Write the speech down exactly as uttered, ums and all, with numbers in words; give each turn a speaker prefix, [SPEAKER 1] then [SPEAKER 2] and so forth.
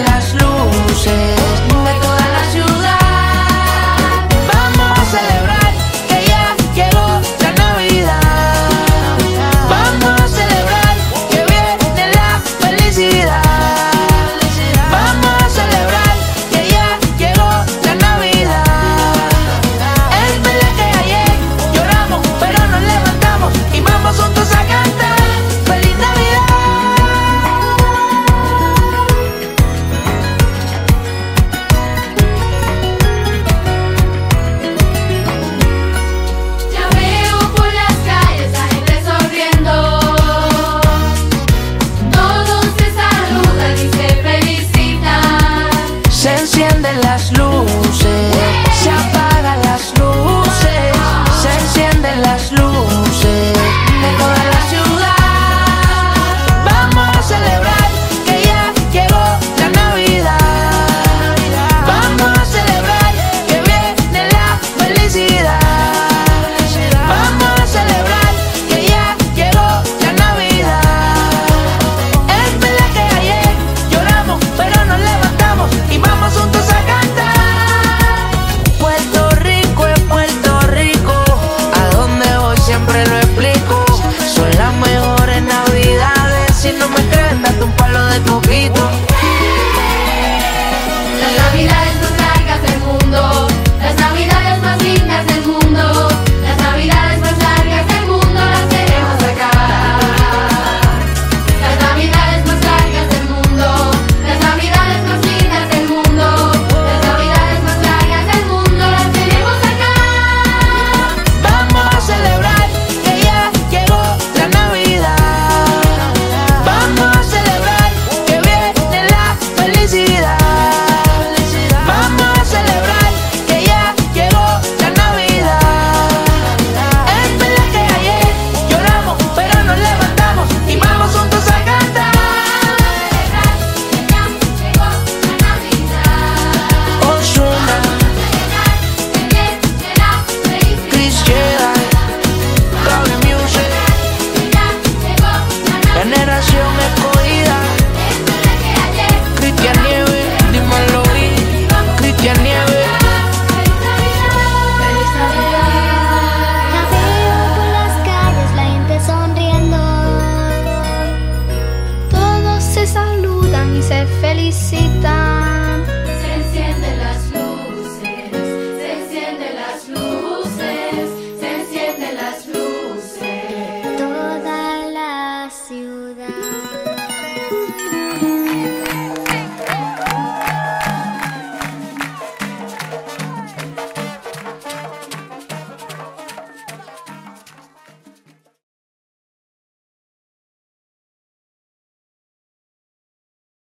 [SPEAKER 1] encienden las luces de toda la ciudad. Vamos a celebrar que ya llegó la Navidad. Vamos a celebrar que viene la felicidad. Vamos a celebrar que ya llegó la Navidad. Es verdad que ayer lloramos, pero nos levantamos y vamos juntos a cantar. ¡Feliz Navidad!
[SPEAKER 2] Ya veo por las calles a gente sonriendo. Todos se saludan y se felicitan.
[SPEAKER 1] Se encienden las luces, se apagan las luces, se encienden las luces de toda la ciudad. Vamos a celebrar que ya llegó la Navidad. Vamos a celebrar que viene la felicidad. Vamos a celebrar que ya llegó la Navidad. Es verdad que ayer lloramos, pero nos levantamos y vamos juntos a cantar. Puerto Rico es Puerto Rico, a donde voy siempre lo explico. Son las mejores navidades, si no me creen date un palo de coquito.
[SPEAKER 2] Las navidades más largas del mundo, las navidades más lindas del mundo, las navidades más largas del mundo las queremos acá. Las navidades más largas del mundo, las navidades más lindas del mundo, las navidades más largas del mundo las queremos acá.
[SPEAKER 1] Vamos a celebrar que ya llegó la Navidad. Vamos a celebrar que viene la felicidad. Vamos a celebrar que ya llegó la Navidad. Es verdad que ayer lloramos, pero nos levantamos y vamos juntos a cantar.
[SPEAKER 2] Ya llegó la Navidad.
[SPEAKER 1] Ozuna,
[SPEAKER 2] Que viene la felicidad.
[SPEAKER 1] Chris Jedi, Gaby Music,
[SPEAKER 2] Ya llegó la Navidad.
[SPEAKER 1] Generación Escogida, Cristian Nieves, dímelo y Cristian Nieves.
[SPEAKER 3] Ya veo por las calles la gente sonriendo. Todos se saludan y se felicitan.
[SPEAKER 2] Se encienden